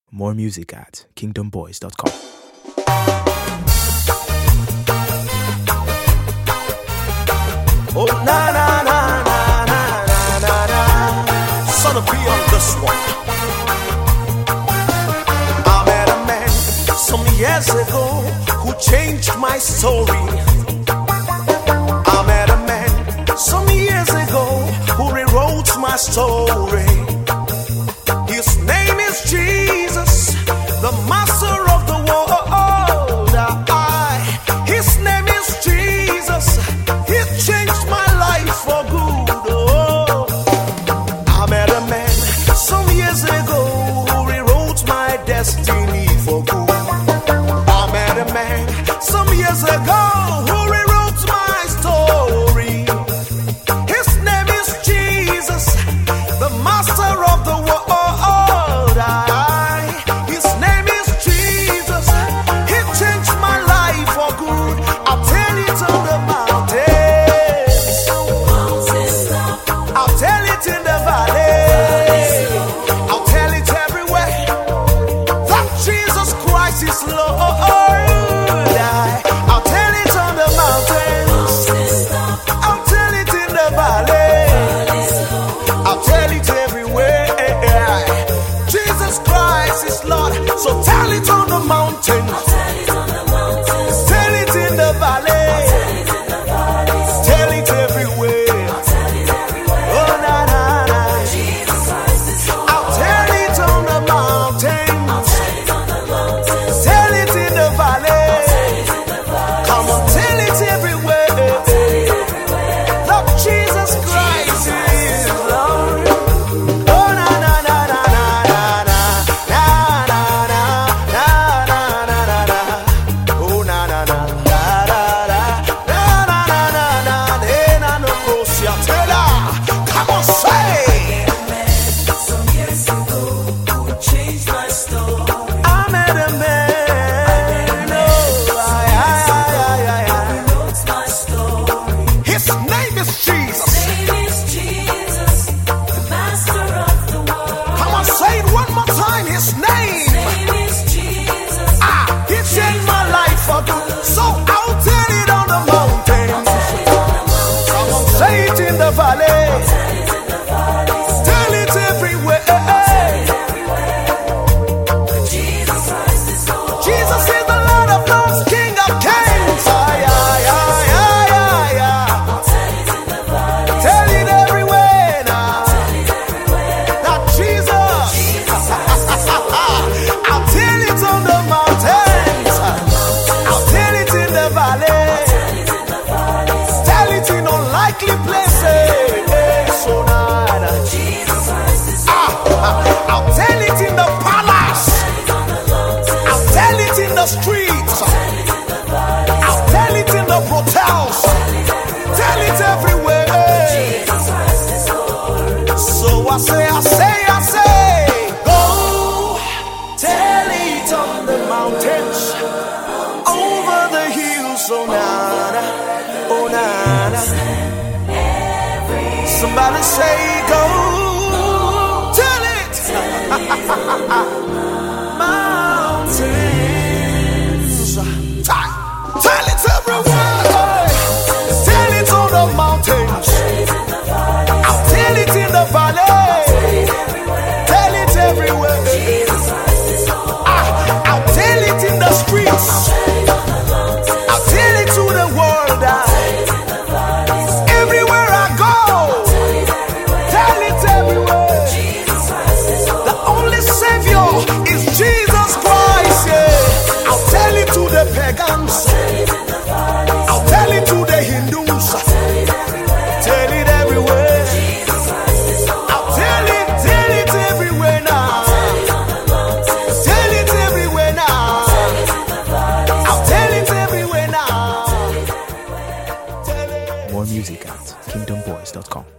More music at kingdomboys.com. Oh, na na na na na na na. Son of P on this one. I met a man some years ago who changed my story. I met a man some years ago who rewrote my story. His name is Jesus, the master of the world. His name is Jesus. He changed my life for good. Oh, I met a man some years ago who rewrote my destiny for good. I met a man some years ago who rewrote my story. His name is Jesus, the master of the world. His name is Jesus. He changed my life for good. I'll tell it on the mountains. I'll tell it in the valley. I'll tell it everywhere that Jesus Christ is Lord. I'll tell it on the mountains. I'll tell it in the valley. I'll tell it everywhere. Jesus Christ is Lord. So tell it on the mountain. Tell it in the valley. Tell it everywhere. Oh, na na na. I'll tell it on the mountain. Tell it in the valley. Come on, tell it everywhere. That Jesus Christ is Lord. Oh, na na na na na na na na na na na na na na. Oh, na na na na na na na na na na na no crosia tela. Come on, say. I met a man. His name is Jesus. Come on, say it one more time. His name. He changed my life for good. So I'll tell it on the mountain. Come on, say it in the valley. Tell it everywhere. Jesus is the Lord of Lords, King of Kings. Tell it everywhere now. That Jesus. I'll tell it on the mountains. I'll tell it in the valley. Tell it in unlikely places. So nada. I'll tell it in the palace. I'll tell it in the streets. I'll tell it in the hotels. Tell it everywhere. So I say, go tell it on the mountains, over the hills, oh nana, oh nana. Somebody say, go tell it, mountains. Tell it everywhere. Tell it on the mountains. I'll tell it in the valley. Tell it everywhere. I'll tell it in the streets. I'll tell it to the world. Everywhere I go. Tell it everywhere. The only Savior is Jesus Christ. Yeah. I'll tell it to the pagans. I'll tell it to the Hindus. Tell it everywhere. I'll tell it everywhere now. Tell it everywhere now. I'll tell it everywhere now. More music at kingdomboys.com.